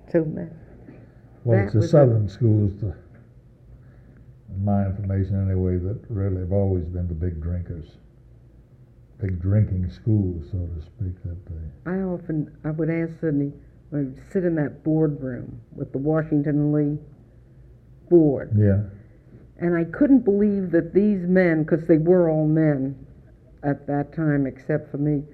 So Well, that it's the was southern schools, in my information anyway, that really have always been the big drinkers. Big drinking schools, so to speak, that they... I would ask Sydney, I would sit in that boardroom with the Washington Lee board, Yeah, and I couldn't believe that these men, because they were all men at that time except for me,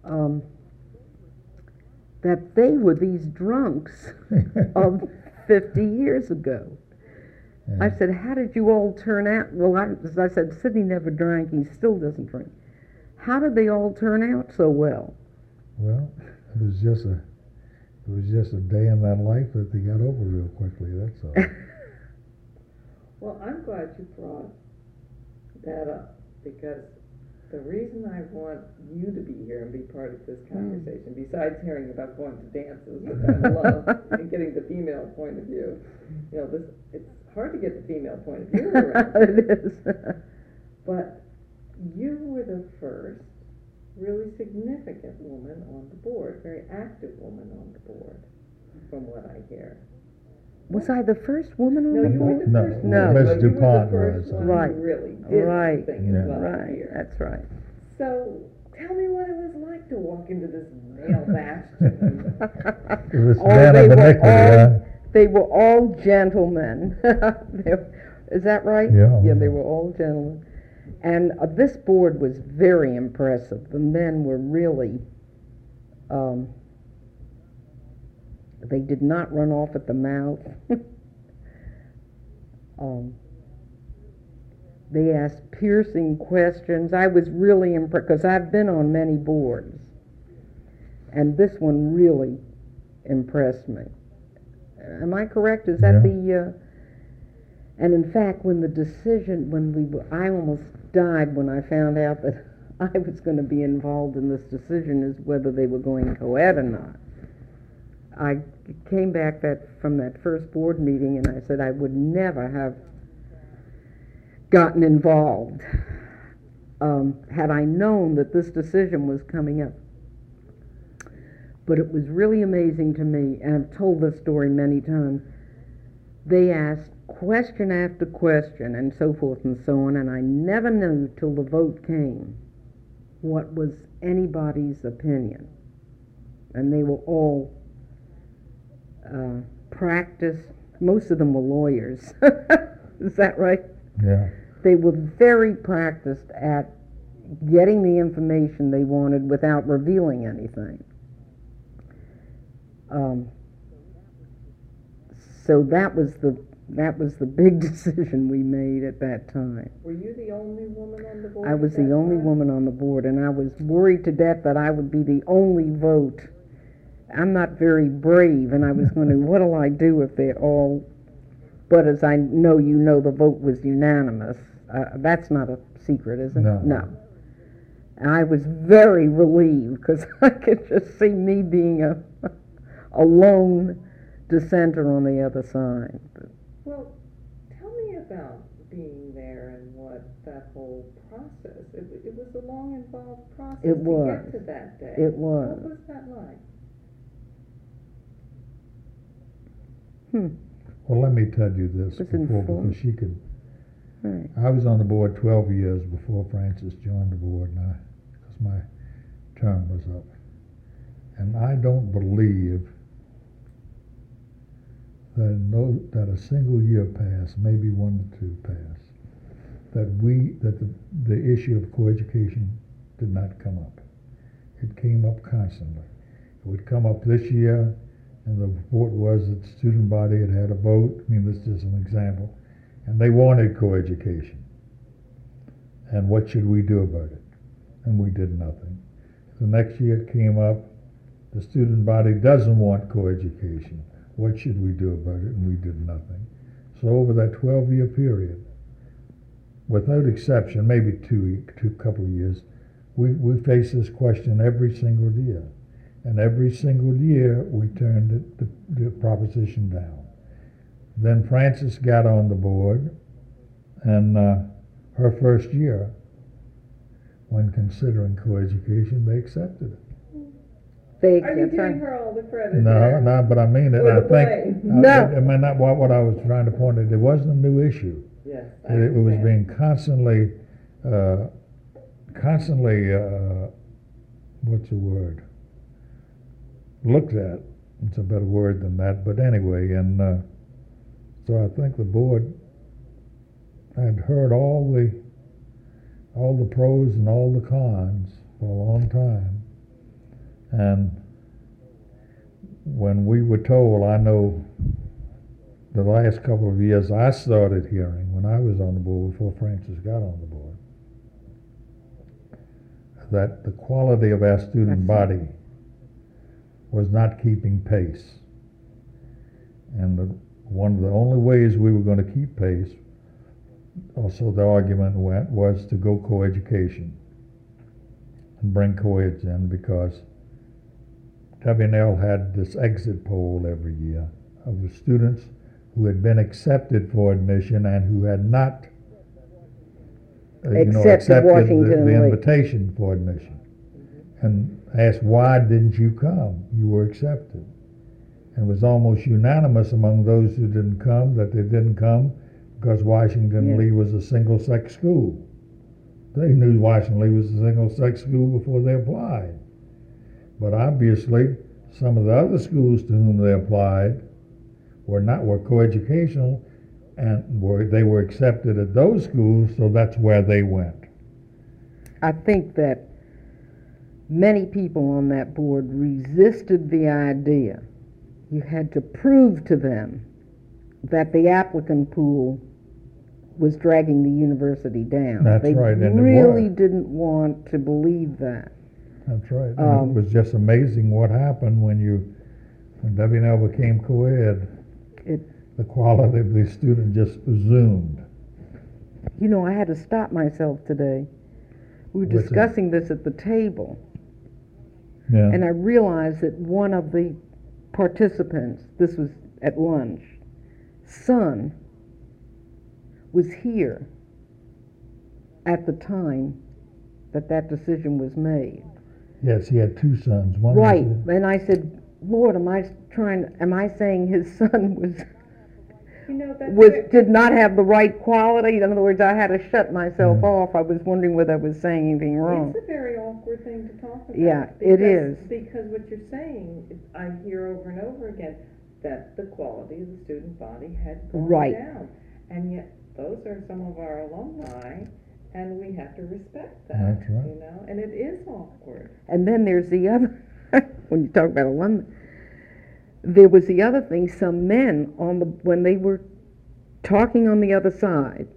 that they were these drunks of 50 years ago. yeah. I said, how did you all turn out? Well, as I said, Sidney never drank, he still doesn't drink. How did they all turn out so well? Well, it was just a day in that life that they got over real quickly, that's all. Well, I'm glad you brought that up, because the reason I want you to be here and be part of this conversation, besides hearing about going to dances, which I love, and getting the female point of view, it's hard to get the female point of view around. It is. But you were the first really significant woman on the board, very active woman on the board, from what I hear. Was I the first woman on No, the you were board? the first one. No. Miss But you were DuPont the first was. one Right. who really did Right. the thing, is Yeah. what I Right, hear. that's right. So, tell me what it was like to walk into this male bastion. It was Oh, man they of were iniquity, all- huh? They were all gentlemen. Is that right? Yeah. Yeah, they were all gentlemen. And this board was very impressive. The men were really, they did not run off at the mouth. They asked piercing questions. I was really impressed, because I've been on many boards, and this one really impressed me. Am I correct? Is that Yeah. and in fact, when the decision, I almost died when I found out that I was going to be involved in this decision as whether they were going co-ed or not. I came back from that first board meeting, and I said I would never have gotten involved had I known that this decision was coming up. But it was really amazing to me, and I've told this story many times. They asked question after question and so forth and so on, and I never knew till the vote came what was anybody's opinion. And they were all practiced. Most of them were lawyers. Is that right? Yeah. They were very practiced at getting the information they wanted without revealing anything. So that was the big decision we made at that time. Were you the only woman on the board? I was at that the only time? woman on the board, and I was worried to death that I would be the only vote. I'm not very brave, and I was going, what'll I do if they're all... But as I know, the vote was unanimous. That's not a secret, is it? No. And I was very relieved, because I could just see me being a lone dissenter on the other side. Well, tell me about being there and what that whole process, it was a long, involved process It to was. get to that day. It was. What was that like? Well, let me tell you this Was before, informed. because she could... Right. I was on the board 12 years before Frances joined the board, because my term was up. And I don't believe that a single year passed, maybe 1 or 2 passed, that the issue of coeducation did not come up. It came up constantly. It would come up this year, and the report was that the student body had a vote. I mean, this is just an example. And they wanted coeducation. And what should we do about it? And we did nothing. The next year it came up, the student body doesn't want coeducation. What should we do about it? And we did nothing. So over that 12-year period, without exception, maybe two couple of years, we faced this question every single year. And every single year we turned the proposition down. Then Frances got on the board, and her first year, when considering coeducation, they accepted it. Fake, Are you that's right. giving her all the credit No, there? no, but I mean it, Or I the think. blame? No. I mean, not what I was trying to point out, it wasn't a new issue. Yes, I It was understand. being constantly, what's the word? Looked at, it's a better word than that, but anyway, and, so I think the board had heard all the pros and all the cons for a long time. And when we were told, I know the last couple of years I started hearing, when I was on the board, before Francis got on the board, that the quality of our student That's body was not keeping pace. And one of the only ways we were going to keep pace, also the argument went, was to go coeducation and bring co-eds in, because W&L had this exit poll every year of the students who had been accepted for admission and who had not accepted Washington the Lee. invitation for admission, and asked, why didn't you come? You were accepted. And it was almost unanimous among those who didn't come that they didn't come because Washington Yeah. Lee was a single-sex school. They knew Washington Lee was a single-sex school before they applied. But obviously, some of the other schools to whom they applied were coeducational, and they were accepted at those schools, so that's where they went. I think that many people on that board resisted the idea. You had to prove to them that the applicant pool was dragging the university down. That's they right, and it really was. didn't want to believe that. That's right. And it was just amazing what happened when W&L became co-ed. The quality of the student just zoomed. You know, I had to stop myself today. We were What's that? discussing this at the table, Yeah. and I realized that one of the participants, this was at lunch, son was here at the time that decision was made. Yes, he had two sons. One Right, was, and I said, Lord, am I saying his son You know, that's did not have the right quality? In other words, I had to shut myself Yeah. off. I was wondering whether I was saying anything wrong. It's a very awkward thing to talk about. Yeah, it is. Because what you're saying, I hear over and over again, that the quality of the student body had gone Right. down. And yet, those are some of our alumni, and we have to respect that. That's right. You know, and it is awkward. And then there's the other, when you talk about alumni, there was the other thing, some men when they were talking on the other side,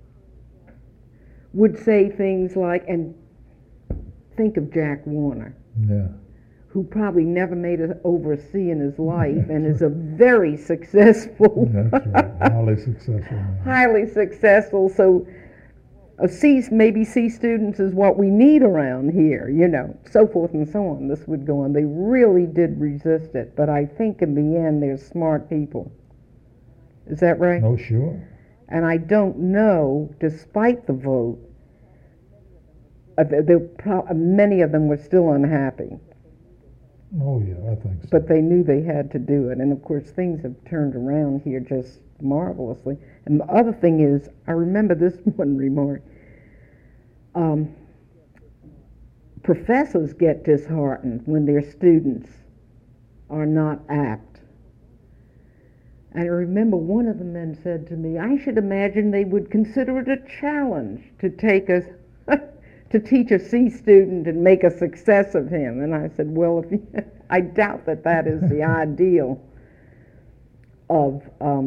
would say things like, and think of Jack Warner, yeah. who probably never made it over a C in his life and is a very successful, That's right. Highly successful man. highly successful, so maybe C students is what we need around here, so forth and so on. This would go on. They really did resist it, but I think in the end they're smart people. Is that right? Oh, sure. And I don't know, despite the vote, many of them were still unhappy, Oh, yeah, I think so. but they knew they had to do it. And of course, things have turned around here just marvelously. And the other thing is, I remember this one remark. Professors get disheartened when their students are not apt. And I remember one of the men said to me, I should imagine they would consider it a challenge to to teach a C student and make a success of him. And I said, well, I doubt that is the ideal of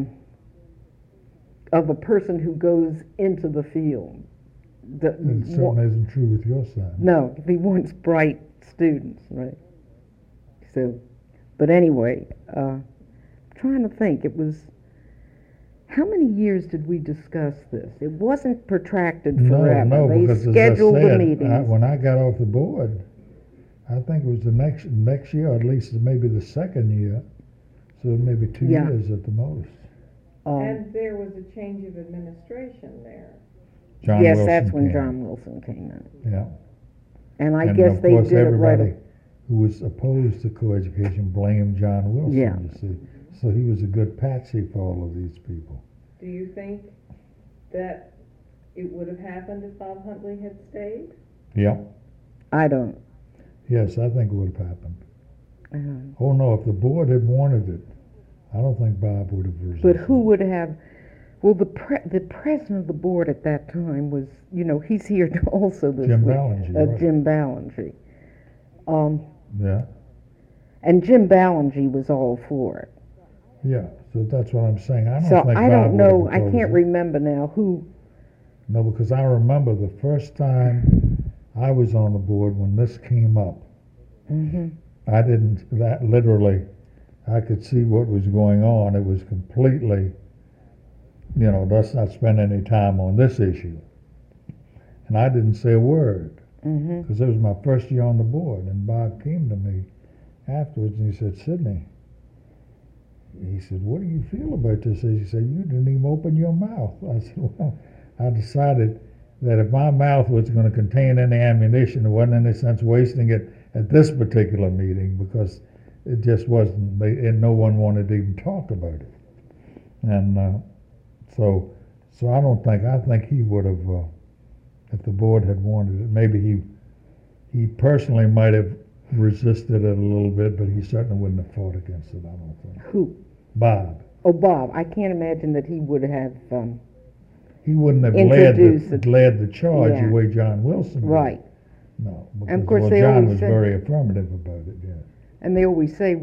a person who goes into the field. It certainly isn't true with your son. No, he wants bright students, right? So, but anyway, trying to think, how many years did we discuss this? It wasn't protracted forever. No, They because scheduled as I the said, meetings. when I got off the board, I think it was the next year, or at least maybe the second year, so maybe 2 Yeah. years at the most. And there was a change of administration there. John yes, Wilson that's when came. John Wilson came in. Yeah. And I And guess of they course, did it right. everybody who was opposed to coeducation, blamed John Wilson, Yeah. you see. So he was a good patsy for all of these people. Do you think that it would have happened if Bob Huntley had stayed? Yeah. I don't. Yes, I think it would have happened. Uh, Oh no, if the board had wanted it, I don't think Bob would have resisted. But who would have? Well, the president of the board at that time was, he's here also this Jim week. Ballinger, right. Jim Ballinger. Yeah, And Jim Ballinger was all for it. yeah. So that's what I'm saying. I don't So think I Bob don't know. would have I opposed can't it. remember now who. No, because I remember the first time I was on the board when this came up. Hmm. I didn't, that literally, I could see what was going on. It was completely, let's not spend any time on this issue. And I didn't say a word, Hmm. because it was my first year on the board. And Bob came to me afterwards and he said, Sidney, he said, what do you feel about this? He said, you didn't even open your mouth. I said, well, I decided that if my mouth was going to contain any ammunition, there wasn't any sense wasting it at this particular meeting, because it just wasn't, and no one wanted to even talk about it. And so I think he would have, if the board had wanted it, maybe he personally might have resisted it a little bit, but he certainly wouldn't have fought against it, I don't think. Who? Bob. Oh, Bob. I can't imagine that he would have. He wouldn't have Introduced it. led the charge Yeah. the way John Wilson did. Right. No, because And of course they John always was say- very affirmative about it, yes. And they always say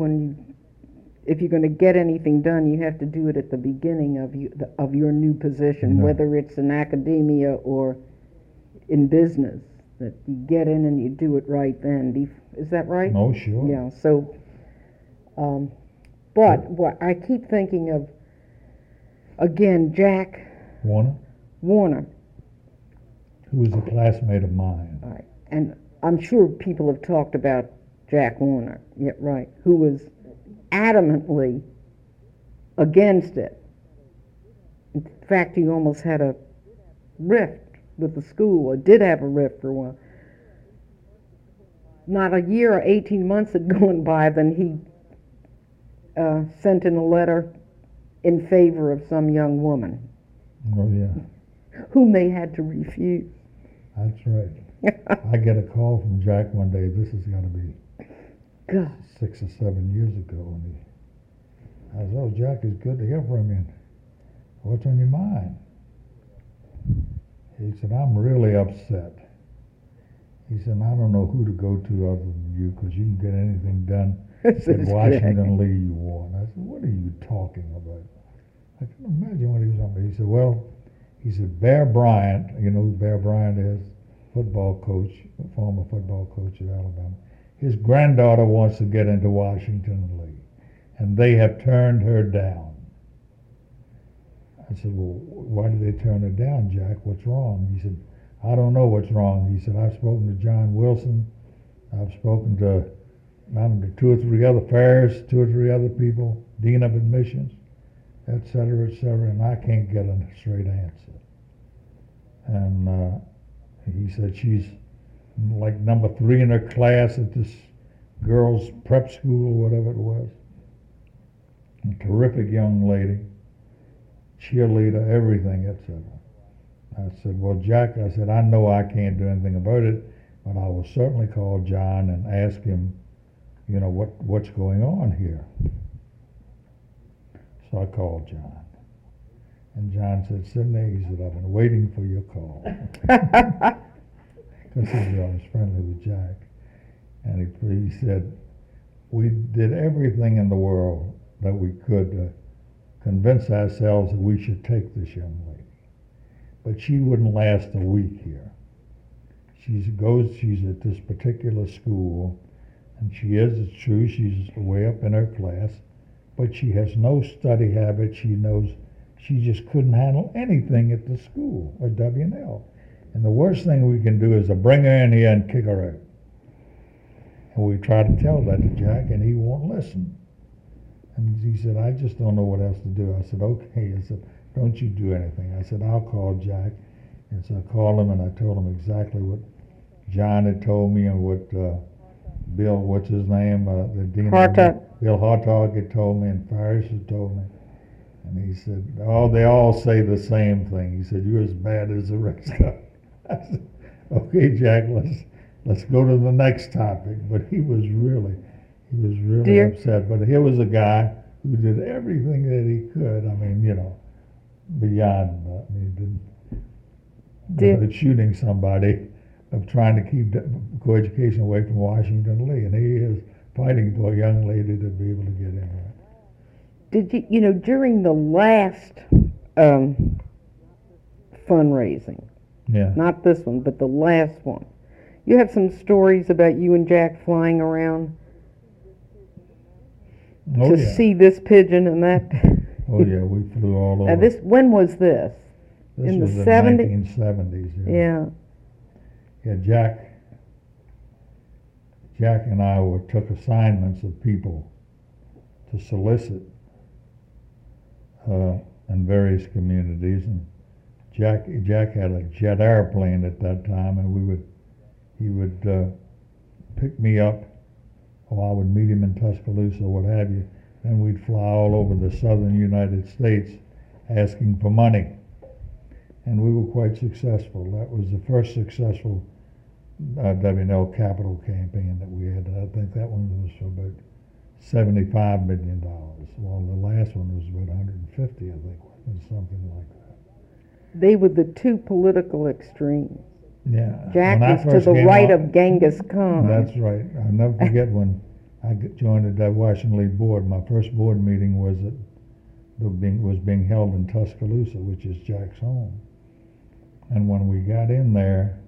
if you're going to get anything done, you have to do it at the beginning of your new position, No. whether it's in academia or in business. That you get in and you do it right then. Is that right? No, sure. Yeah. So, but what I keep thinking of again, Jack Warner, Warner. who was a classmate of mine. Right. And I'm sure people have talked about Jack Warner, yeah, right, who was adamantly against it. In fact, he almost had a rift with the school, or did have a rift for a while. Not a year or 18 months had gone by, then he sent in a letter in favor of some young woman, Oh, yeah, whom they had to refuse. that's right. I get a call from Jack one day, this has got to be God. 6 or 7 years ago, and I said, oh, Jack, it's good to hear from you. What's on your mind? He said, I'm really upset. He said, I don't know who to go to other than you, because you can get anything done Says that Jack. Washington Lee you want. I said, what are you talking about? I can imagine what he was on. He said, well, Bear Bryant, you know who Bear Bryant is? Football coach, former football coach at Alabama. His granddaughter wants to get into Washington Lee, and they have turned her down. I said, well, why did they turn her down, Jack? What's wrong? He said, I don't know what's wrong. He said, I've spoken to John Wilson. I've spoken to 2 or 3 other fairs, 2 or 3 other people, dean of admissions, et cetera, and I can't get a straight answer. And he said she's like number 3 in her class at this girls' prep school or whatever it was. A terrific young lady, cheerleader, everything, etc. I said, well, Jack, I said, I know I can't do anything about it, but I will certainly call John and ask him, what's going on here. So I called John. And John said, Sidney, he said, I've been waiting for your call. Because I was friendly with Jack. And he said, we did everything in the world that we could to convince ourselves that we should take this young lady. But she wouldn't last a week here. She's at this particular school, and it's true, she's way up in her class, but she has no study habit. She just couldn't handle anything at the school, at W&L. And the worst thing we can do is to bring her in here and kick her out. And we try to tell that to Jack, and he won't listen. And he said, I just don't know what else to do. I said, okay. I said, don't you do anything. I said, I'll call Jack. And so I called him, and I told him exactly what John had told me and what Bill, what's his name? The dean. Hartog. Bill Hartog had told me, and Farish had told me. And he said, oh, they all say the same thing. He said, you're as bad as the rest of them. I said, okay, Jack, let's go to the next topic. But he was really Dear. upset. But here was a guy who did everything that he could. I mean, beyond, Dear. shooting somebody, of trying to keep coeducation away from Washington Lee. And he is fighting for a young lady to be able to get in there. Did you, during the last fundraising, Yeah. not this one, but the last one, you have some stories about you and Jack flying around Oh, to yeah. see this pigeon and that. Oh, yeah, we flew all over. Now when was this? This in the was in 70s? 1970s. Yeah. Yeah, Jack and I took assignments of people to solicit in various communities, and Jack had a jet airplane at that time, and he would pick me up, or I would meet him in Tuscaloosa or what have you. Then we'd fly all over the southern United States asking for money, and we were quite successful. That was the first successful W&L capital campaign that we had. I think that one was for about $75 million, while the last one was about 150, I think, or something like that. They were the two political extremes. Yeah. Jack When I was to first the came right out- of Genghis Khan. That's right. I'll never forget when I joined the Washington Lee board. My first board meeting was being held in Tuscaloosa, which is Jack's home. And when we got in there,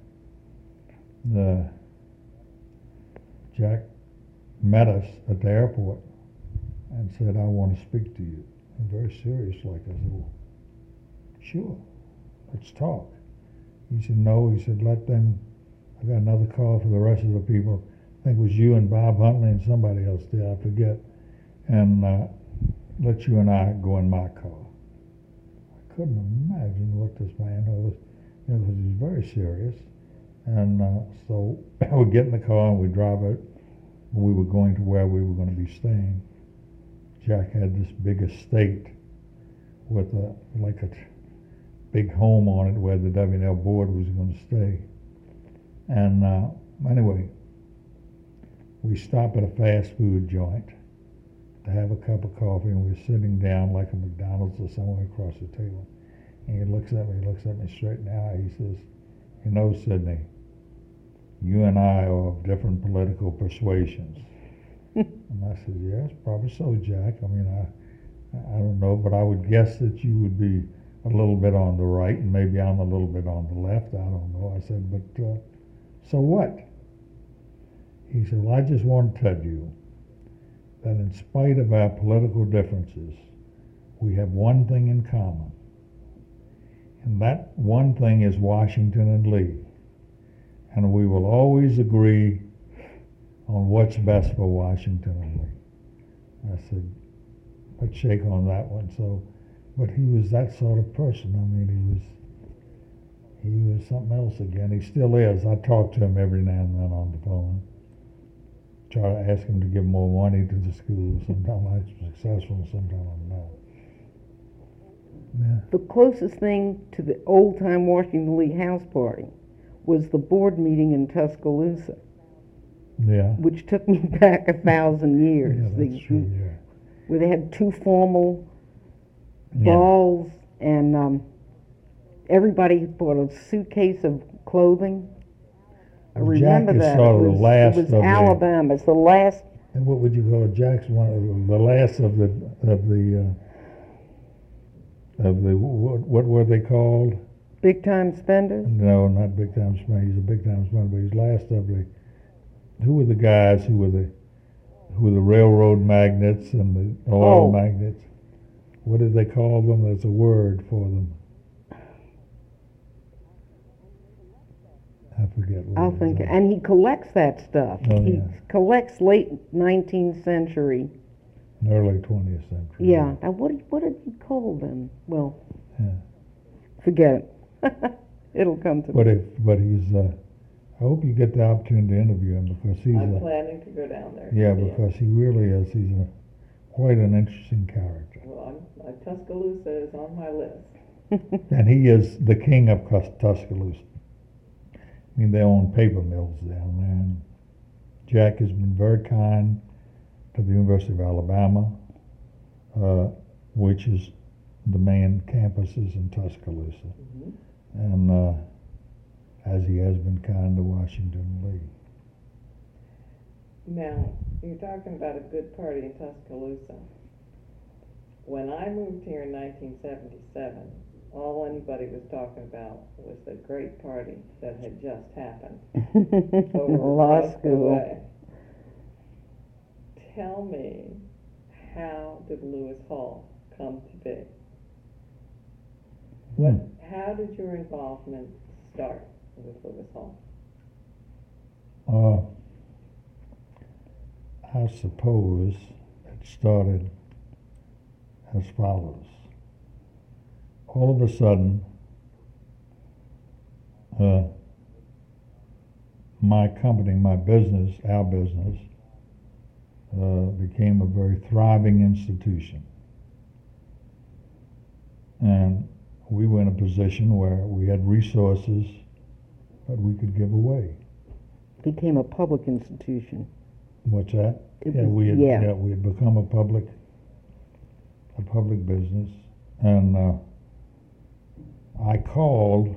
Jack met us at the airport and said, I want to speak to you. And very serious like. I said, well, sure, let's talk. He said, no. He said, let them, I got another call for the rest of the people. I think it was you and Bob Huntley and somebody else there, I forget. And let you and I go in my car. I couldn't imagine what this man was, because he's very serious. And so we get in the car and we drive out. We were going to where we were going to be staying. Jack had this big estate with a big home on it where the W&L board was going to stay. And anyway, we stopped at a fast food joint to have a cup of coffee, and we were sitting down like a McDonald's or somewhere across the table. And he looks at me straight in the eye. He says, you know, Sidney, you and I are of different political persuasions. And I said, yes, probably so, Jack. I mean, I don't know, but I would guess that you would be a little bit on the right, and maybe I'm a little bit on the left. I don't know. I said, but so what? He said, well, I just want to tell you that in spite of our political differences, we have one thing in common. And that one thing is Washington and Lee. And we will always agree on what's best for Washington and Lee. I said, let's shake on that one. So, but he was that sort of person. I mean, he was something else again. He still is. I talk to him every now and then on the phone. Try to ask him to give more money to the school. Sometimes I'm successful, sometimes I'm not. Yeah. The closest thing to the old-time Washington Lee house party was the board meeting in Tuscaloosa, Yeah. which took me back 1,000 years. Yeah, that's true, yeah. Where they had two formal Yeah. balls, and everybody bought a suitcase of clothing. I Well, Jack remember is that. sort of it the was, last it was of the- Alabama. It's the last. And what would you call it? Jack's one of the last of the what were they called? Big time spenders? No, not big time spender. He's a big time spender, but he's last of the. Who were the guys who were the railroad magnates and the oil Oh. magnates? What did they call them? There's a word for them. I forget what I'll it think. is. And he collects that stuff. Oh, He yeah. collects late 19th century. In early 20th century. Yeah. Now, what did he call them? Well, Yeah. forget it. It'll come to me. But he's I hope you get the opportunity to interview him because he's I'm a, planning to go down there. to yeah, see him. because he really is. He's a quite an interesting character, Well, Tuscaloosa is on my list. and he is the king of Tuscaloosa. I mean, they own paper mills down there. And Jack has been very kind to the University of Alabama, which is the main campus is in Tuscaloosa, Mhm. and as he has been kind to Washington Lee. Now, you're talking about a good party in Tuscaloosa. When I moved here in 1977, all anybody was talking about was the great party that had just happened over Law across the school. way. Tell me, how did Lewis Hall come to be? How did your involvement start with Lewis Hall? I suppose it started as follows. All of a sudden, my company, my business, our business, became a very thriving institution. And we were in a position where we had resources that we could give away. Became a public institution. What's that? It Yeah, was- we had, yeah. we had become a public business, and I called.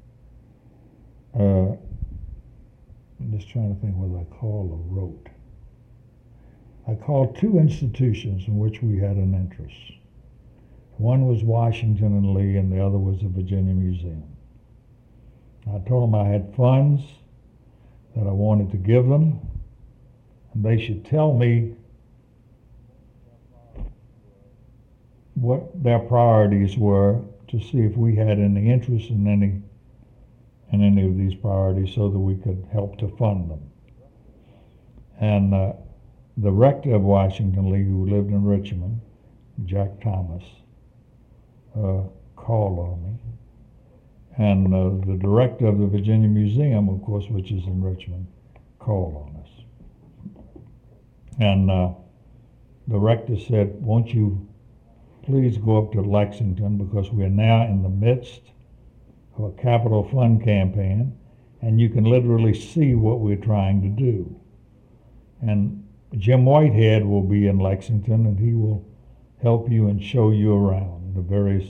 I'm just trying to think whether I called or wrote. I called two institutions in which we had an interest. One was Washington and Lee, and the other was the Virginia Museum. I told them I had funds that I wanted to give them, and they should tell me what their priorities were to see if we had any interest in any of these priorities so that we could help to fund them. And the rector of Washington Lee, who lived in Richmond, Jack Thomas, called on me. And the director of the Virginia Museum, of course, which is in Richmond, called on us. And the rector said, won't you please go up to Lexington, because we are now in the midst of a capital fund campaign, and you can literally see what we're trying to do. And Jim Whitehead will be in Lexington, and he will help you and show you around the various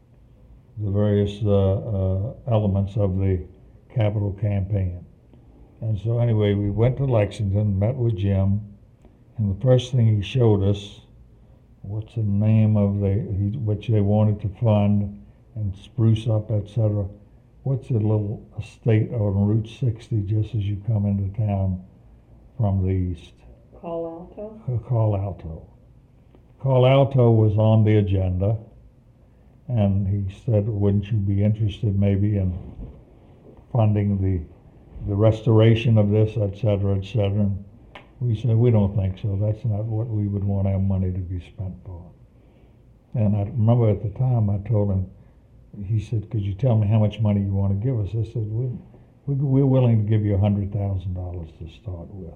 elements of the capital campaign. And so anyway, we went to Lexington, met with Jim, and the first thing he showed us, what's the name of which they wanted to fund and spruce up, etc. What's the little estate on Route 60 just as you come into town from the east? Call Alto? Call Alto. Call Alto was on the agenda, and he said, wouldn't you be interested maybe in funding the restoration of this, etc., etc. And we said, we don't think so. That's not what we would want our money to be spent for. And I remember at the time I told him, he said, could you tell me how much money you want to give us? I said, we're willing to give you $100,000 to start with.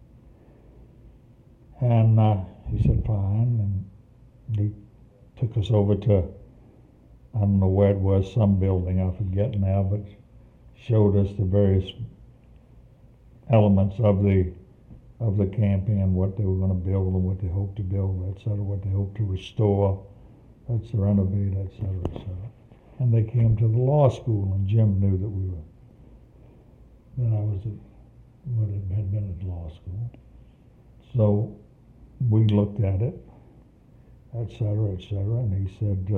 And he said, fine. And he took us over to, I don't know where it was, some building, I forget now, but showed us the various elements of the campaign, what they were going to build and what they hoped to build, etc., what they hoped to restore, that's to renovate, etc., etc. And they came to the law school, and Jim knew that I was had been at law school. So we looked at it, etc., etc., and he said,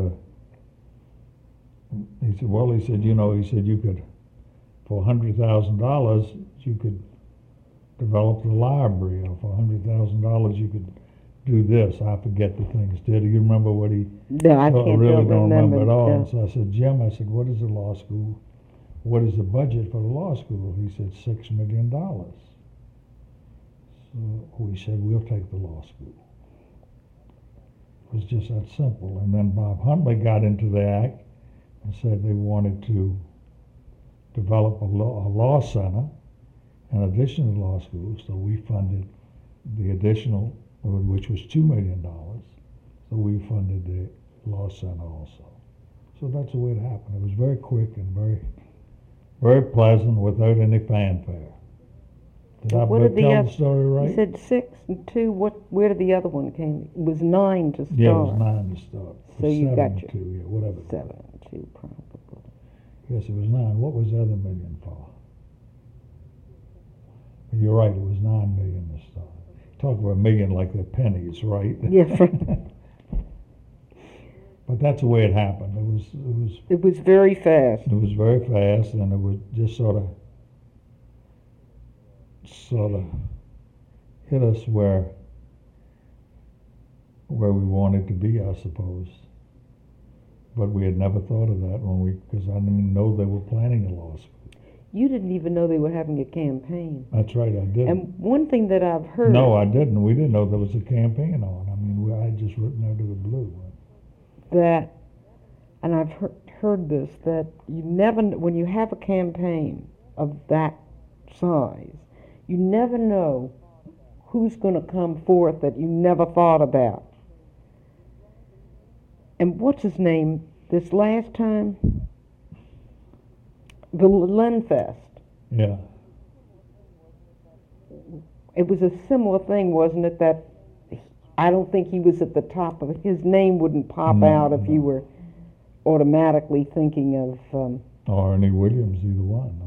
you could, for $100,000, you could develop the library, or for $100,000 you could do this. I forget the things. Do you remember what he? No, I really don't remember at all. no. And so I said, Jim, what is the law school? What is the budget for the law school? He said, $6 million. So we said, we'll take the law school. It was just that simple. And then Bob Huntley got into the act and said they wanted to develop a law center in addition to law school, so we funded the additional, which was $2 million, so we funded the law center also. So that's the way it happened. It was very quick and very, very pleasant without any fanfare. Did I What did the tell oth- the story right? You said 6 and 2, where did the other one came? It was 9 to start. Yeah, it was 9 to start. So you 7 got and your 2, yeah, whatever. 7 and 2 probably. Yes, it was 9. What was the other million for? You're right, it was 9 million to start. Talk about a million like they're pennies, right? Yes, right. But that's the way it happened. It was very fast. It was very fast, and it was just sort of hit us where we wanted to be, I suppose. But we had never thought of that because I didn't even know they were planning a law school. You didn't even know they were having a campaign. That's right, I didn't. And one thing that I've heard. No, I didn't. We didn't know there was a campaign on. I mean, I had just written out of the blue. That, and I've heard this, that you never, when you have a campaign of that size, you never know who's going to come forth that you never thought about. And what's his name? This last time? The Lenfest. Yeah. It was a similar thing, wasn't it? That I don't think he was at the top of it. His name wouldn't pop out if you were automatically thinking of. Or Ernie Williams, either one.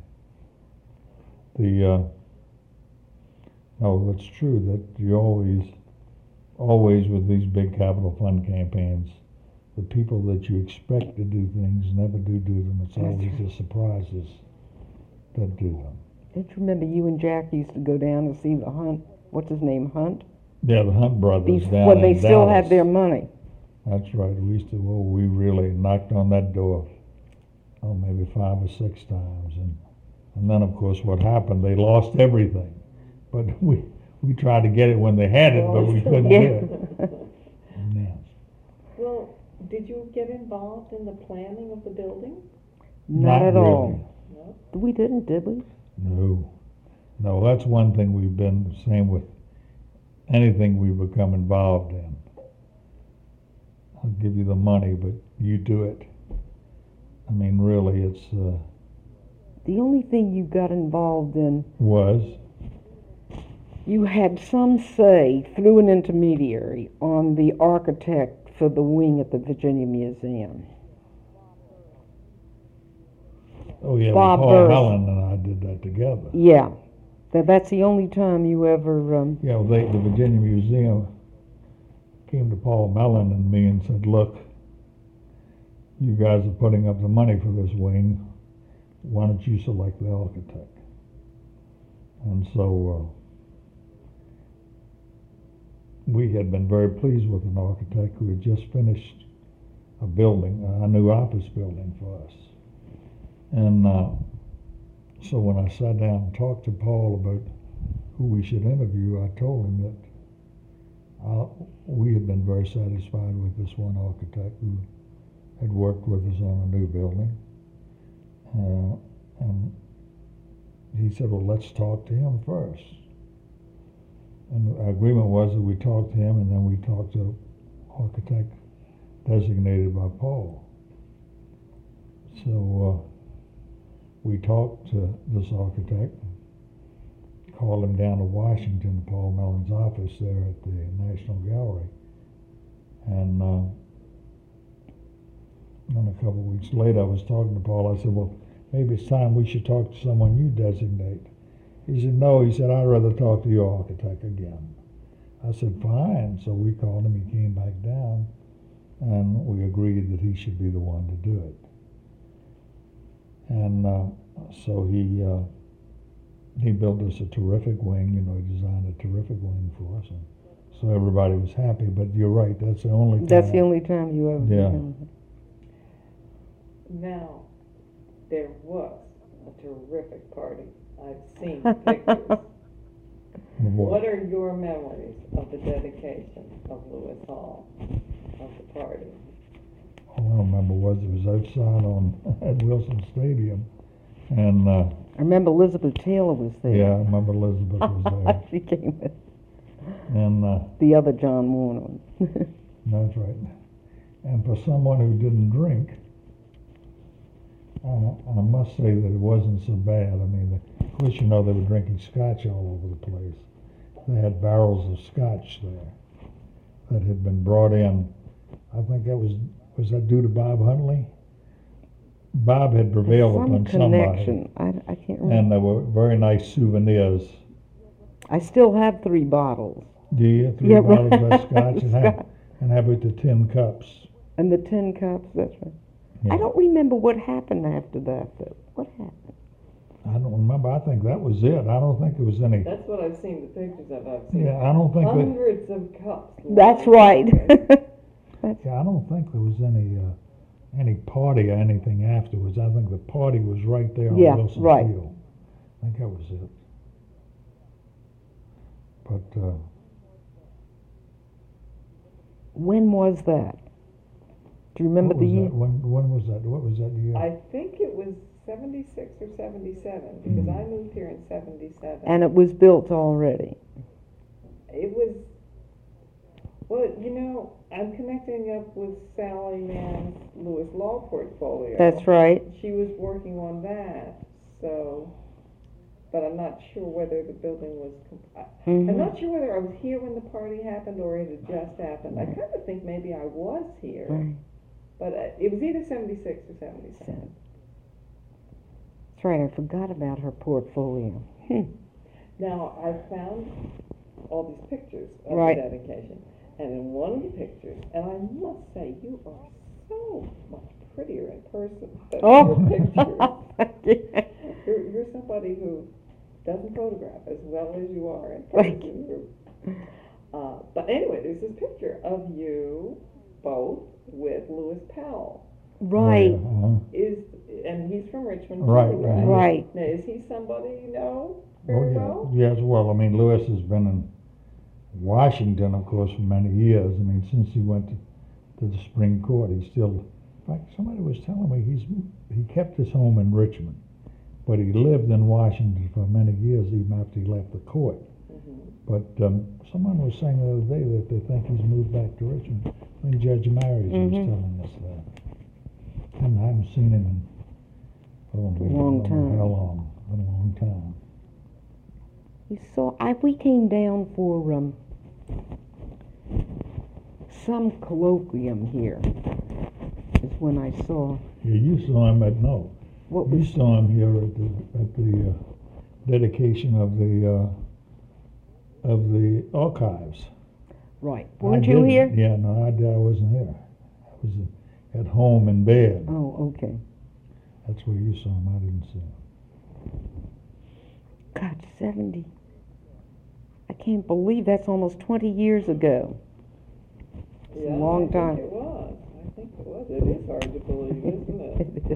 I mean, no, it's true that you always with these big capital fund campaigns, the people that you expect to do things never do them. It's always the surprises that do them. Don't you remember you and Jack used to go down and see the Hunt? What's his name, Hunt? Yeah, the Hunt brothers down when they in still Dallas. had their money. That's right. We really knocked on that door, maybe 5 or 6 times, and then of course what happened? They lost everything, but we tried to get it when they had it, but we couldn't get it. Yeah. Well, did you get involved in the planning of the building? Not at really. all. No? We didn't, did we? No, that's one thing we've been the same with anything we become involved in. I'll give you the money, but you do it. I mean, really, it's... The only thing you got involved in, was? you had some say, through an intermediary, on the architect for the wing at the Virginia Museum. Oh, yeah, Bob Paul Burris. Mellon and I did that together. Yeah. That's the only time you ever... Yeah, the Virginia Museum came to Paul Mellon and me and said, look, you guys are putting up the money for this wing. Why don't you select the architect? And so we had been very pleased with an architect who had just finished a building, a new office building for us. And so when I sat down and talked to Paul about who we should interview, I told him that we had been very satisfied with this one architect who had worked with us on a new building. And he said, well, let's talk to him first. And the agreement was that we talked to him and then we talked to an architect designated by Paul. So we talked to this architect, called him down to Washington, Paul Mellon's office there at the National Gallery. And then a couple of weeks later, I was talking to Paul. I said, well, maybe it's time we should talk to someone you designate. He said, no. He said, I'd rather talk to your architect again. I said, fine. So we called him. He came back down, and we agreed that he should be the one to do it. And so he built us a terrific wing. He designed a terrific wing for us. And so everybody was happy. But you're right. That's the only time. That's the only time you ever... Yeah. Now, there was a terrific party. I've seen pictures. What are your memories of the dedication of Lewis Hall, of the party? All I remember was it was outside at Wilson Stadium, and I remember Elizabeth Taylor was there. Yeah, I remember Elizabeth was there. She came with And, the other John Warner. that's right. And for someone who didn't drink, I must say that it wasn't so bad. I mean, of course, you know, they were drinking scotch all over the place. They had barrels of scotch there that had been brought in. I think that was that due to Bob Huntley? Bob had prevailed Some upon somebody. connection. I can't remember. And there were very nice souvenirs. I still have 3 bottles. Do you? 3 Yeah, bottles right. of scotch? And how about the tin cups? And the 10 cups, that's right. Yeah. I don't remember what happened after that, though. What happened? I don't remember. I think that was it. I don't think there was any. That's what I've seen, the pictures of. I've seen Yeah, I don't think that. hundreds of cups. That's lined right. up. Yeah, I don't think there was any party or anything afterwards. I think the party was right there on Yeah, Wilson right. Field. I think that was it. But When was that? Do you remember what the was year? that? When was that? What was that year? I think it was 76 or 77, because I moved here in 77. And it was built already. It was, well, you know, I'm connecting up with Sally Mann's Lewis Law portfolio. That's right. She was working on that, so, but I'm not sure whether the building was, I'm Mhm. not sure whether I was here when the party happened or it had just happened. I kind of think maybe I was here, Right. but it was either 76 or 77. That's right. I forgot about her portfolio. Now, I found all these pictures of Right. the dedication, and in one of the pictures, and I must say, you are so much prettier in person than Oh. your pictures. Yeah. You're somebody who doesn't photograph as well as you are in Thank person. But anyway, there's this picture of you both with Lewis Powell. Right. And he's from Richmond Right, too, right. right? Right. Now, is he somebody you know Oh, very yeah. well? Yes, well, I mean, Lewis has been in Washington, of course, for many years. I mean, since he went to the Supreme Court, he's still, in fact, somebody was telling me he kept his home in Richmond, but he lived in Washington for many years, even after he left the court. But someone was saying the other day that they think he's moved back to Richmond. I think Judge Marys was telling us that. And I haven't seen him in, Long I don't know time. how long, a long time. We came down for some colloquium here. Is when I saw Yeah, you saw him at, no, what you was saw him here at the dedication of the archives. right. I Weren't you didn't- here? Yeah, no, I wasn't here. I was at home in bed. Oh, okay. That's where you saw him. I didn't see him. God, 70. I can't believe that's almost 20 years ago. It's a long time. I think it was. It is hard to believe, isn't it?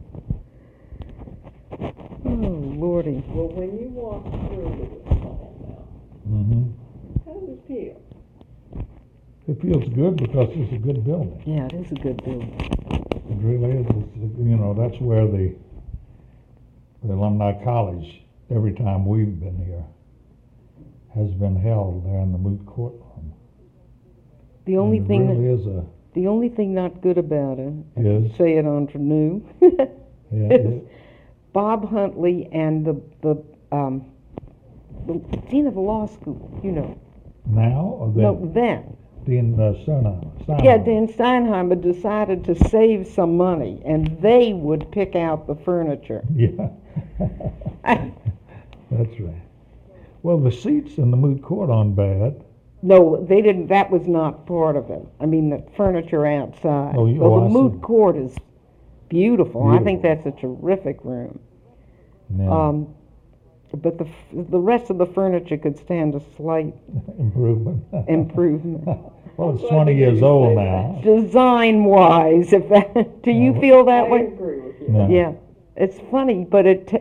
Oh, Lordy. Well, when you walk through Lewis Hall now, Mm-hmm. how does it feel? It feels good because it's a good building. Yeah, it is a good building. It really is. You know, that's where the Alumni College, every time we've been here, has been held there in the moot court room. The only And thing it really is the only thing not good about it, I Yes. can say it on to new, yeah, is Bob Huntley and the dean of the law school, you know. now or then? No, then. Dean Steinheimer. Yeah, Dan Steinheimer decided to save some money, and they would pick out the furniture. Yeah. That's right. Well, the seats in the moot court aren't bad. No, they didn't. That was not part of it. I mean, the furniture outside. Oh, Well, I the see. moot court is beautiful. I think Beautiful. that's a terrific room. Yeah. But the rest of the furniture could stand a slight Improvement. improvement. Well, it's Well, 20 I think years you old say now. Design-wise, if that, do you No. feel that I way? agree with you. No. Yeah, it's funny, but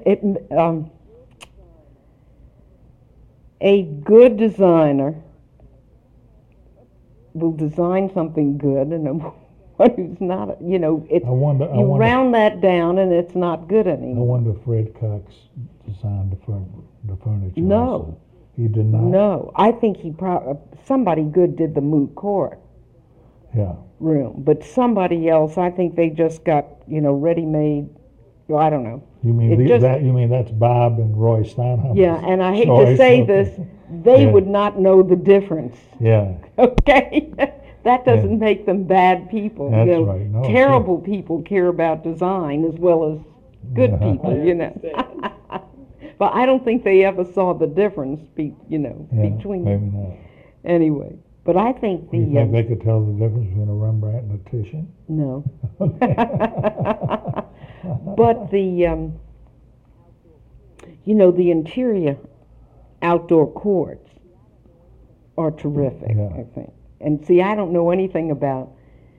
a good designer will design something good, and someone who's not, you know, it's, I wonder, you round that down and it's not good I anymore. wonder if Fred Cox designed the furniture No. also. He did not? No, I think somebody good did the moot court Yeah. room, but somebody else, I think they just got, you know, ready-made, well, I don't know. You mean It just- you mean that's Bob and Roy Steinhammer's Yeah, and I hate to choice? say Okay. this, they Yeah. would not know the difference, Yeah, okay? That doesn't Yeah. make them bad people. That's You know, right. No, terrible people care about design as well as good Yeah. people, I you know. understand. But I don't think they ever saw the difference, you know, yeah, between maybe them. not. Anyway, but I think You the, think they could tell the difference between a Rembrandt and a Titian? no. But the, you know, the interior outdoor courts are terrific, Yeah. I think. And see, I don't know anything about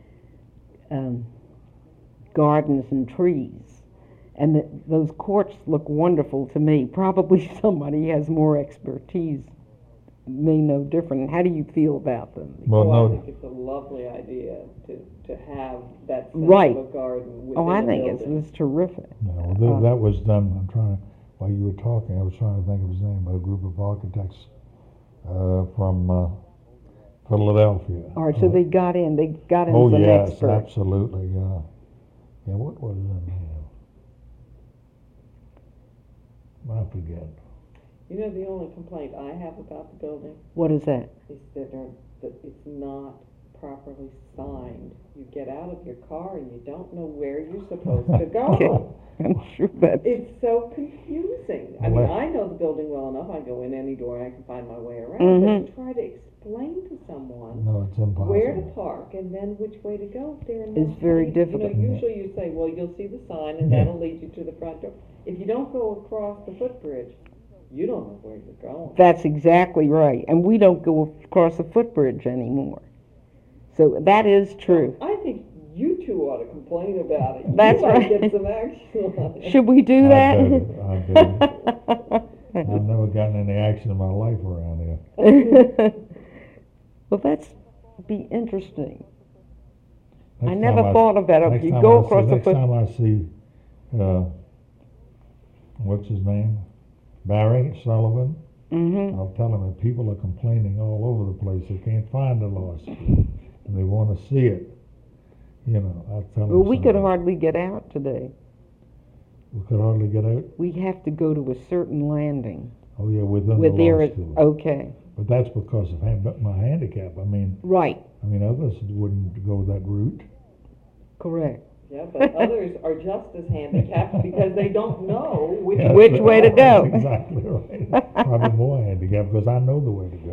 gardens and trees. And those courts look wonderful to me. Probably somebody has more expertise may know different. How do you feel about them? Well, Oh, I no, think it's a lovely idea to have that sense Right. of a garden within Oh, I a think building. it's terrific. no, that was done, I'm trying to, while you were talking, I was trying to think of his name, but a group of architects from Philadelphia. All right, so they got him Oh, some yes, expert. absolutely, yeah. Yeah, what was his name? I forget. You know, the only complaint I have about the building What is that? is that it's not properly signed. You get out of your car and you don't know where you're supposed to go. I'm sure that's, It's so confusing. I Well, mean, I know the building well enough, I go in any door and I can find my way around, Mhm. but to try to explain to someone No, it's impossible. where to park and then which way to go, there are no. It's very signs. difficult. You know, usually you say, well, you'll see the sign and Yeah. that'll lead you to the front door. If you don't go across the footbridge, you don't know where you're going. that's exactly right. And we don't go across the footbridge anymore. So that is true. I think you two ought to complain about it. That's You might right. get some action on it. Should we do I that? bet I've never gotten any action in my life around here. Well, that's be interesting. I Next never time thought about it. next You time go I see- across the Next foot. time I see, what's his name? Barry Sullivan, Mm-hmm. I'll tell him that people are complaining all over the place. They can't find the law school, and they want to see it. You know, I'll tell him. Well, we could something. hardly get out today. We could hardly get out. We have to go to a certain landing. Oh yeah, within Where the there law is, school. okay, But that's because of my handicap. right, I mean, others wouldn't go that route. correct. Yeah, but others are just as handicapped because they don't know which. Yeah, Which way to that's go. Exactly right. Probably more handicapped because I know the way to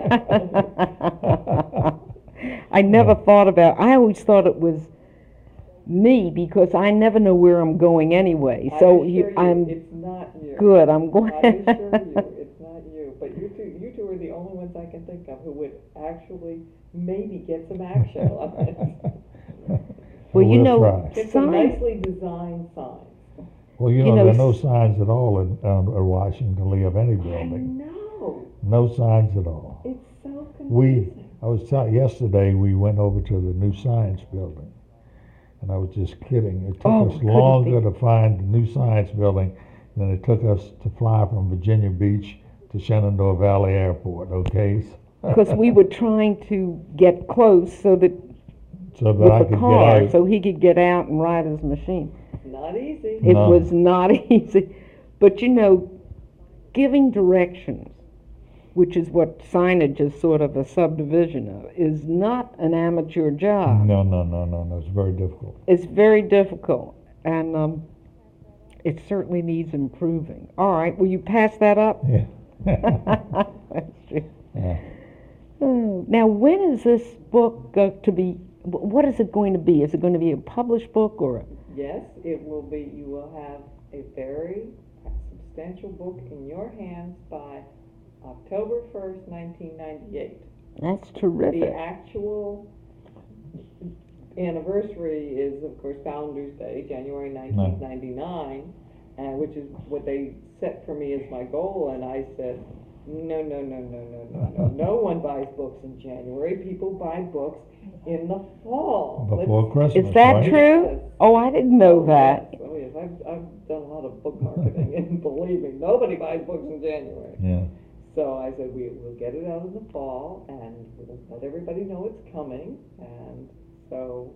go. I never thought about, I always thought it was me because I never know where I'm going anyway. So I assure you, I'm it's not you. good, I'm going. I assure you, it's not you. But you two are the only ones I can think of who would actually maybe get some action on it. Well, you we'll know, try. Get some signs, nicely designed signs. Well, you you know, know, there are no signs at all in Washington Lee of any I building. know. No signs at all. It's so We, confusing. I was telling, yesterday we went over to the new science building, and I was just kidding. It took Oh, us couldn't be. longer to find the new science building than it took us to fly from Virginia Beach to Shenandoah Valley Airport, okay? because we were trying to get close so that, So that I with could the car, get out. so he could get out and ride his machine. Not easy. It No. was not easy. But you know, giving directions, which is what signage is sort of a subdivision of, is not an amateur job. No, it's very difficult. It's very difficult, and it certainly needs improving. All right, will you pass that up? Yeah. That's true. Yeah. Oh, now, when is this book to be, what is it going to be? Is it going to be a published book or a... Yes, it will be. You will have a very substantial book in your hands by October 1st, 1998. That's The terrific. actual anniversary is, of course, Founders Day, January 1999, which is what they set for me as my goal. And I said, No, no, no, no, no, no, no. No one buys books in January. People buy books in the fall. Before Christmas, Is that right? true? Yes. Oh, I didn't know that. Yes, oh yes, I've done a lot of book marketing, and believe me, nobody buys books in January. Yeah. So I said, we'll get it out in the fall, and we'll let everybody know it's coming, and so,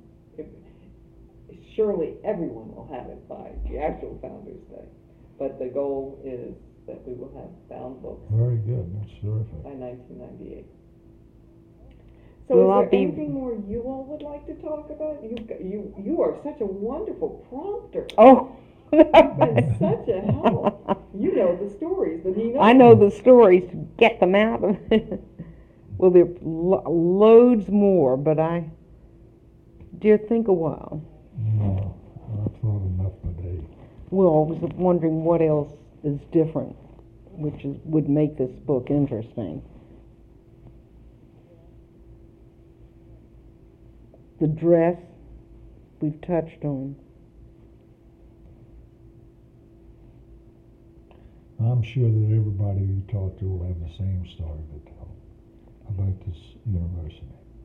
surely everyone will have it by the actual Founder's Day. But the goal is that we will have bound books Very good, that's terrific. by 1998. So Well, is I'll there be- anything more you all would like to talk about? You are such a wonderful prompter. Oh. You've been such a help. You know the stories that he knows. I know the stories, get them out of it. Well, there are loads more, but dear, think a while. No, I've thought enough today. Well, I was wondering what else is different, would make this book interesting. The dress, we've touched on. I'm sure that everybody you talk to will have the same story to tell about this university.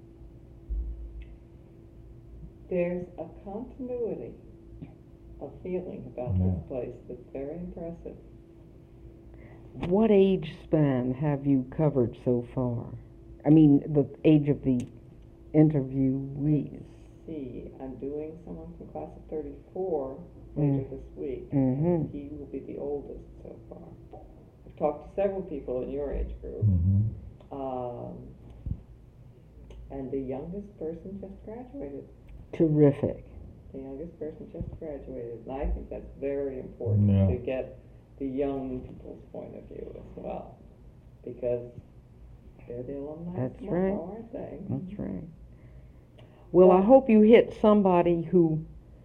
There's a continuity of feeling about Yeah. this place that's very impressive. What age span have you covered so far? I mean, the age of the interviewees. See, I'm doing someone from class of 34 later this week. Mhm. He will be the oldest so far. I've talked to several people in your age group. Mm-hmm. And the youngest person just graduated. Terrific. The youngest person just graduated. And I think that's very important Yeah. to get the young people's point of view as well. Because they're the alumni That's tomorrow, right. aren't they? That's right. Well, I hope you hit somebody who,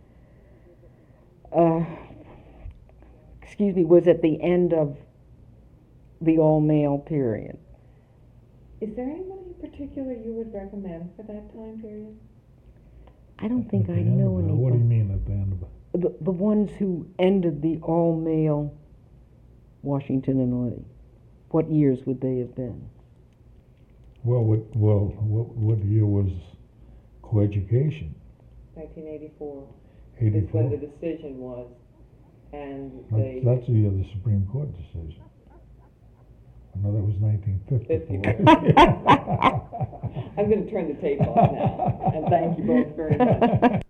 was at the end of the all-male period. Is there anybody in particular you would recommend for that time period? I don't think At I the end know of it. What do you anybody. mean at the end of it? The ones who ended the all-male Washington and Lee. What years would they have been? Well, what year was coeducation? 1984 is 84. when the decision was, and they... That's the year of the Supreme Court decision. No, that was 1954. I'm going to turn the tape off now, and thank you both very much.